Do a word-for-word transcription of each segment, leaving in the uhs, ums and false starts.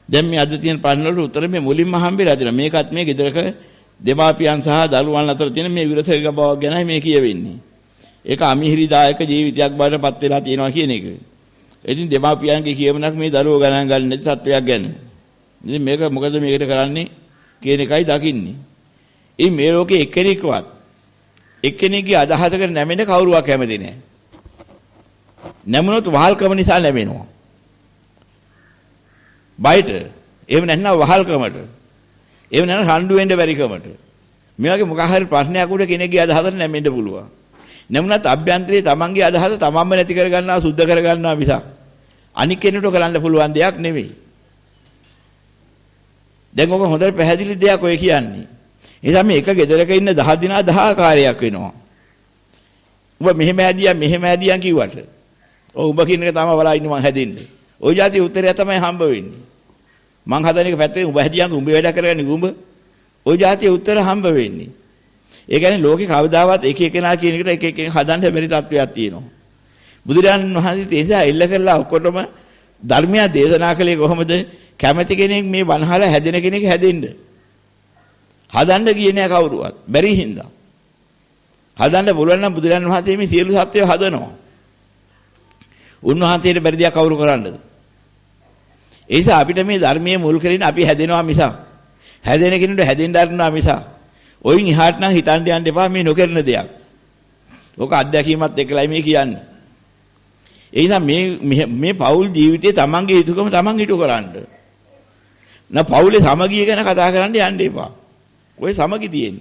දැන් මේ අද තියෙන ප්‍රශ්න වලට උත්තර මේ මුලින්ම හම්බෙලා දෙනවා. මේකත් මේ ගෙදරක දෙමාපියන් සහ දරුවන් අතර තියෙන මේ විරසක බවක් ගැනයි මේ කියවෙන්නේ. ඒක අමිහිරිදායක ජීවිතයක් බවට පත් වෙලා තියෙනවා කියන එක. ඉතින් දෙමාපියන්ගේ කියමනක් මේ දරුවෝ ගණන් ගන්න නැති තත්වයක් ගැන. ඉතින් මේක මොකද මේකට කරන්නේ කියන එකයි දකින්නේ. ඉතින් මේ ලෝකේ එක්කෙනෙක්වත් එක්කෙනෙක්ගේ අදහසකට නැමෙන්න කවුරුවක් කැමති නැහැ. නැමුණොත් වහල්කම නිසා නැමෙනවා. බයිට එහෙම නැත්නම් වහල්කමට. එහෙම නැත්නම් රණ්ඩු වෙන්න බැරි කමට. මේ වගේ මොකක් හරි ප්‍රශ්නයක් උඩ කෙනෙක්ගේ අදහසට නැමෙන්න පුළුවන්. නැමුණත් අභ්‍යන්තරයේ තමන්ගේ අදහස තමන්ම නැති කර ගන්නවා සුද්ධ කර ගන්නවා මිසක් අනික් කෙනෙකුට කරන්න පුළුවන් දෙයක් නෙවෙයි. දැන් ඔක හොඳට පැහැදිලි දෙයක් ඔය කියන්නේ. ඒ නිසා මේ එක ගෙදරක ඉන්න දහ දිනා දහ ආකාරයක් වෙනවා. ඔබ මෙහෙම හැදියා මෙහෙම හැදියන් කිව්වට. ඔව් ඔබ කියන එක තමයි බලා ඉන්න මං හැදින්නේ. ওই જાති උත්තරය තමයි හම්බ වෙන්නේ. මං හදන එක පැත්තේ උඹ හැදියන් උඹ වැඩ කරගන්නේ උඹ. ওই જાතියේ උත්තර හම්බ වෙන්නේ. ඒ කියන්නේ ලෝකේ කවදාවත් එක එකනා කියන එකට එක එක හදන්න බැරි තත්ත්වයක් තියෙනවා. බුදුරජාණන් වහන්සේ ඒ නිසා එල්ල කරලා ඔක්කොටම ධර්මය දේශනා කළේ කොහොමද? කැමැති කෙනෙක් මේ වනහල හැදෙන කෙනෙක් හැදෙන්න. හදන්න ගියේ නෑ කවුරුවත්. බැරි හින්දා. හදන්න පුළුවන් නම් බුදුරජාණන් වහන්සේ මේ සියලු සත්වය හදනවා. උන්වහන්සේට බැරි දෙයක් කවුරු කරන්නද? ඒ නිසා අපිට මේ ධර්මයේ මුල් කරගෙන අපි හැදෙනවා මිස හැදෙන කෙනෙකුට හැදෙන්න අරිනවා මිස ඔයින් එහාට නම් හිතන්න යන්න එපා මේ නොකරන දෙයක්. ඕක අත්දැකීමත් එක්කලයි මේ කියන්නේ. ඒ නිසා මේ මේ පෞල් ජීවිතයේ තමන්ගේ යුතුයකම තමන් හිතු කරන්න. න පෞලේ සමගිය ගැන කතා කරන්න යන්න එපා. ඔය සමගි තියෙන්නේ.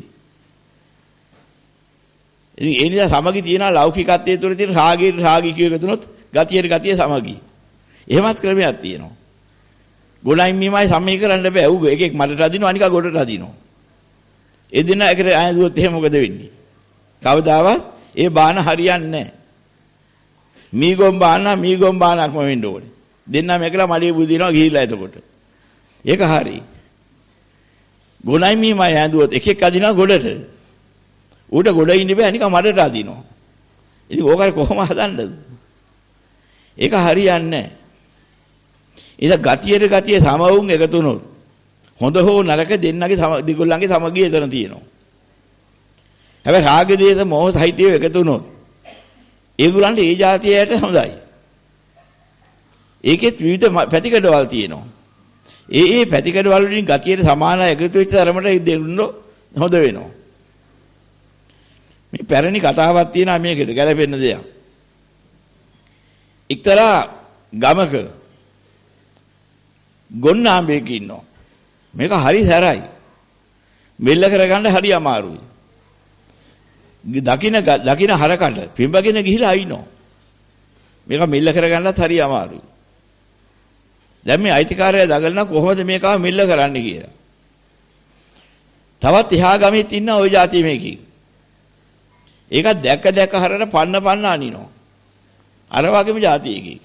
ඉතින් ඒ නිසා සමගි තියනා ලෞකිකත්වයේ තුල තියෙන රාගයේ රාගී කියව එකතුනොත් ගතියේ ගතිය සමගි. එහෙමත් ක්‍රමයක් තියෙනවා. ගුණයින් මීමයි සමී කරන්න බෑ. උග එකෙක් මඩට අදිනවා අනිකා ගොඩට අදිනවා. ඒ දින එකට ආයදුවොත් එහෙම මොකද වෙන්නේ? කවදාවත් ඒ බාන හරියන්නේ නැහැ. මීගොම් බාන මීගොම් බානක්ම වෙන්න ඕනේ. දෙන්නම එකලා මඩේ බුදිනවා ගිහිල්ලා එතකොට. ඒක හරි. ගුණයි මීමයි ආයදුවොත් එකෙක් අදිනවා ගොඩට. ඌට ගොඩ ඉන්න බෑ අනිකා මඩට අදිනවා. ඉතින් ඕකයි කොහොම හදන්නද? ඒක හරියන්නේ නැහැ. ඉතින් ගතියේ ගතියේ සමවුන් එකතු වුණොත් හොඳ හෝ නරක දෙන්නගේ දිගොල්ලන්ගේ සමගිය එතන තියෙනවා. හැබැයි රාග දේශ මොහ සහිතව එකතු වුණොත් ඒගොල්ලන්ට ඒ જાතියට හොඳයි. ඒකෙත් විවිධ පැතිකඩවල් තියෙනවා. ඒ ඒ පැතිකඩවල වලින් ගතියට සමාන එකතු වෙච්ච තරමට දෙන්නෝ හොඳ වෙනවා. මේ පැරණි කතාවක් තියෙනවා මේකට ගැලපෙන්න දෙයක්. එක්තරා ගමක ගොන්නාඹේක ඉන්නවා. මේක හරි සැරයි. මෙල්ල කරගන්න හරි අමාරුයි. දකින්න දකින්න හරකට පිඹගෙන ගිහිලා අයින්නවා. මේක මෙල්ල කරගන්නත් හරි අමාරුයි. දැන් මේ අයිතිකාරයා දඟලන කොහොමද මේකව මෙල්ල කරන්න කියලා. තවත් එහා ගමෙත් ඉන්න ওই જાතිය මේකේ. ඒක දැක්ක දැක්ක හරකට පන්න පන්න අනිනවා. අර වගේම જાතියකේ.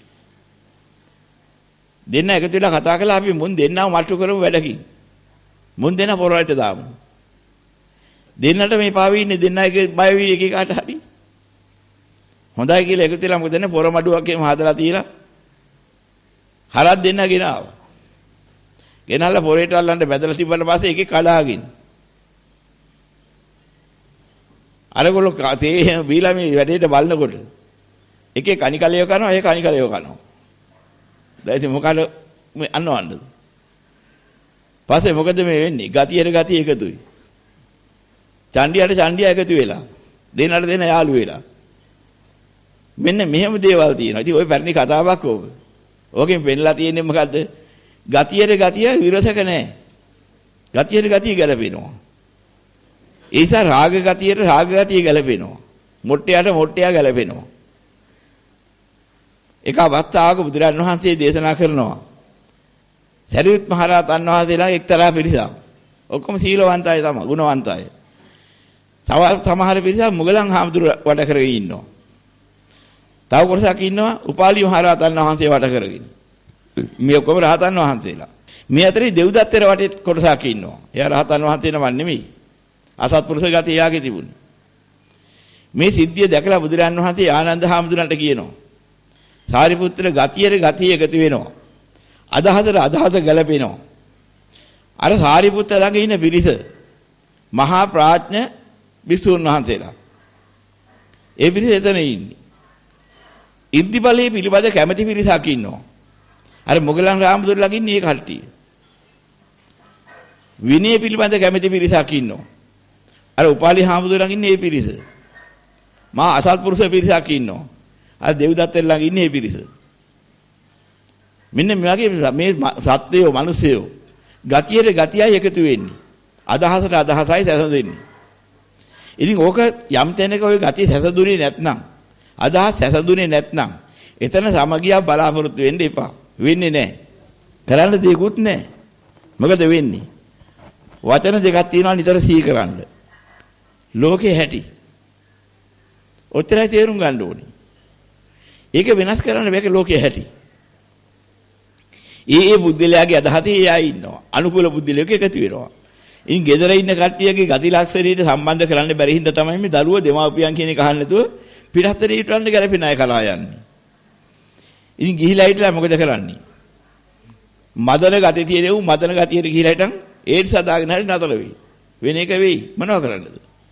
දෙන්න එකතු වෙලා කතා කළා අපි මුන් දෙන්නව මට්ටු කරමු වැඩකින්. මුන් දෙන්න පොරවලට දාමු. දෙන්නට මේ පාවි ඉන්නේ දෙන්න එක බය වී එක එකට හරි. හොඳයි කියලා එකතු වෙලා මොකද දෙන්නේ පොර මඩුවක් එහෙම හදලා තියලා හරක් දෙන්න ගෙනාවා. ගෙනල්ලා පොරේට අල්ලන්න බැදලා තිබ්බට පස්සේ එකේ කඩාගෙන. අරගොල්ලෝ තේ බීලා මේ වැඩේට බලනකොට එකේ කණිකලියව කරනවා ඒ කණිකලියව කරනවා. දැන් ඉතින් මොකද මේ අන්නවන්නද? පස්සේ මොකද මේ වෙන්නේ? ගතියට ගතිය එකතුයි. චණ්ඩියට චණ්ඩිය එකතු වෙලා. දෙන්නට දෙන්න යාළු වෙලා. මෙන්න මෙහෙම දේවල් තියෙනවා. ඉතින් ওই පැරණි කතාවක් ඕක. ඕකෙන් පෙන්නලා තියෙන්නේ මොකද්ද? ගතියට ගතිය විරසක නැහැ. ගතියට ගතිය ගැලපෙනවා. ඒ නිසා රාග ගතියට රාග ගතිය ගැලපෙනවා. මොට්ටයට මොට්ටයා ගැලපෙනවා. එක අවස්ථාවක බුදුරන් වහන්සේ දේශනා කරනවා. සරියුත් මහ රහතන් වහන්සේලා එක්තරා පිරිසක්. ඔක්කොම සීලවන්තය තමයි, ගුණවන්තය. තව සමහර පිරිසක් මුගලන් හාමුදුර වට කරගෙන ඉන්නවා. තව කොටසක් ඉන්නවා උපාලි මහ රහතන් වහන්සේ වට කරගෙන. මේ ඔක්කොම රහතන් වහන්සේලා. මේ අතරේ දෙව්දත්තර වටේ කොටසක් ඉන්නවා. එයා රහතන් වහන්සේ නම නෙමෙයි. අසත්පුරුෂ ගතිය යාගේ තිබුණේ. මේ සිද්ධිය දැකලා බුදුරන් වහන්සේ ආනන්ද හාමුදුරන්ට කියනවා. සාරිපුත්‍ර ගතියේ ගතිය එකතු වෙනවා. අදහසට අදහස ගැලපෙනවා. අර සාරිපුත්ත ළඟ ඉන්න පිරිස මහා ප්‍රඥ විසුණු වහන්සේලා. ඒ පිරිස එතන ඉන්නේ. ඉද්ධිබලයේ පිළිබඳ කැමැති පිරිසක් ඉන්නවා. අර මොගලන් රාමදුර ළඟ ඉන්නේ ඒ කට්ටිය. විනය පිළිබඳ කැමැති පිරිසක් ඉන්නවා. අර උපාලි හාමුදුර ළඟ ඉන්නේ ඒ පිරිස. මා අසල්පුරුෂ පිරිසක් ඉන්නවා. අර දෙව්දත්ත ළඟ ඉන්නේ ඒ පිරිස. මෙන්න මේ වගේ මේ සත්වයෝ මිනිස්සයෝ ගතියට ගතියයි එකතු වෙන්නේ. අදහසට අදහසයි සැසඳෙන්නේ. ඉතින් ඕක යම් තැනක ওই ගතිය සැසඳුනේ නැත්නම් අදහස් සැසඳුනේ නැත්නම් එතන සමගියක් බලාපොරොත්තු වෙන්න එපා. වෙන්නේ නැහැ. කරන්න දෙයක්වත් නැහැ. මොකද වෙන්නේ? වචන දෙකක් තියෙනවා නිතර සිහි කරන්න. ලෝකේ හැටි. ඔච්චරයි තේරුම් ගන්න ඕනේ. ඒක වෙනස් කරන්න බැහැ ලෝකේ හැටි. ඒ ඒ බුද්ධලයාගේ අදහසේ එයා ඉන්නවා. අනුකූල බුද්ධලයක එකතු වෙනවා. ඉතින් ගෙදර ඉන්න කට්ටියගේ ගති ලක්ෂණයට සම්බන්ධ කරන්න බැරි හින්දා තමයි මේ දරුවෝ දෙමාපියන් කියන එක අහන්න නැතුව පිටහතරේ හිටවන්න ගැලපෙන අය කරා යන්නේ. ඉතින් ගිහිලා හිටලා මොකද කරන්නේ? මදන ගතිය තියෙන උ මදන ගතියට ගිහිලා හිටන් ඒඩ්ස් හදාගෙන හරි නතර වෙයි. වෙන එක වෙයි. මොනව කරන්නද?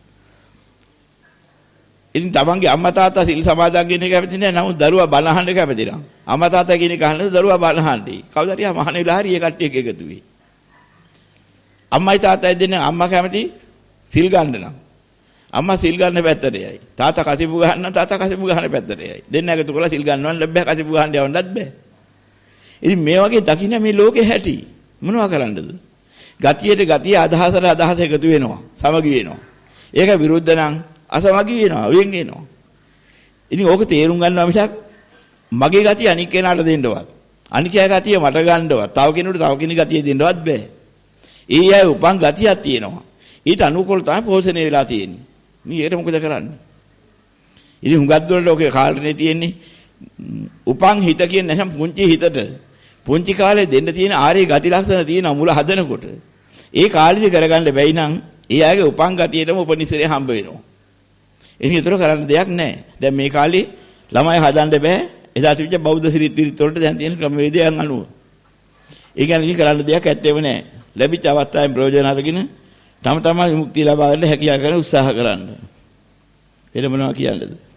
ඉතින් තමන්ගේ අම්මා තාත්තා සිල් සමාදන් කියන එක කැමති නැහැ. නමුත් දරුවා බණ අහන්න කැමති නම් අම්මා තාත්තා කියන එක අහන්නද දරුවා බණ අහන්නේ. කවුද හරි මහණ වෙලා හරි ඒ කට්ටියක එකතු වෙයි. අම්මයි තාත්තයි දෙන්නේ අම්මා කැමති සිල් ගන්න නම් අම්මා සිල් ගන්න පැත්තට යයි. තාත්තා කසිපු ගන්න තාත්තා කසිපු ගන්න පැත්තට යයි. දෙන්න එකතු කරලා සිල් ගන්නවන් ලැබෙයි කසිපු ගන්න යවන්නත් බෑ. ඉතින් මේ වගේ දකින්න මේ ලෝකේ හැටි මොනවා කරන්නද? ගතියට ගතිය අදහසට අදහස එකතු වෙනවා. සමගි වෙනවා. ඒක විරුද්ධ නම් අසමගි වෙනවා. වෙන් වෙනවා. ඉතින් ඕක තේරුම් ගන්නවා මිසක් මගේ ගතිය අනික් කෙනාට දෙන්නවත්. අනිකයා ගතිය මට ගන්නවත්. තව කෙනෙකුට තව කෙනෙක් ගතිය දෙන්නවත් බෑ. ඒ අය උපන් ගතියක් තියෙනවා. ඊට අනුකූල තමයි පෝෂණය වෙලා තියෙන්නේ. මේ ඒකට මොකද කරන්නේ? ඉතින් හුඟක් දුරට ඔකේ කාලනේ තියෙන්නේ උපන් හිත කියන නැසම් පුංචි හිතට පුංචි කාලේ දෙන්න තියෙන ආර්ය ගති ලක්ෂණ තියෙන මුල හදනකොට ඒ කාලෙදි කරගන්න බැයි නම් ඒ අයගේ උපන් ගතියටම උපනිශ්‍රේ හම්බ වෙනවා. එනික ඒතර කරන්න දෙයක් නැහැ. දැන් මේ කාලේ ළමයි හදන්න බෑ. එදා තිබිච්ච බෞද්ධ සිරිත් විරිත් වලට දැන් තියෙන ක්‍රමවේදයන් අනුව. ඒ කියන්නේ කරන්න දෙයක් ඇත්තෙම නැහැ. ලැබිච්ච අවස්ථාවෙන් ප්‍රයෝජන අරගෙන තම තමා විමුක්තිය ලබා ගන්න හැකියාව කරන උත්සාහ කරන්න. එළ මොනවා කියන්නේද?